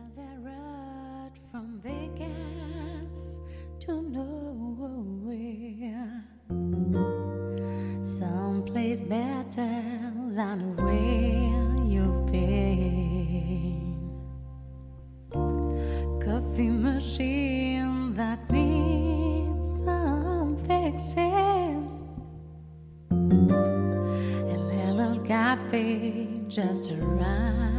As I rode from Vegas to nowhere, someplace better than where you've been. Coffee machine that needs some fixing. A little cafe just around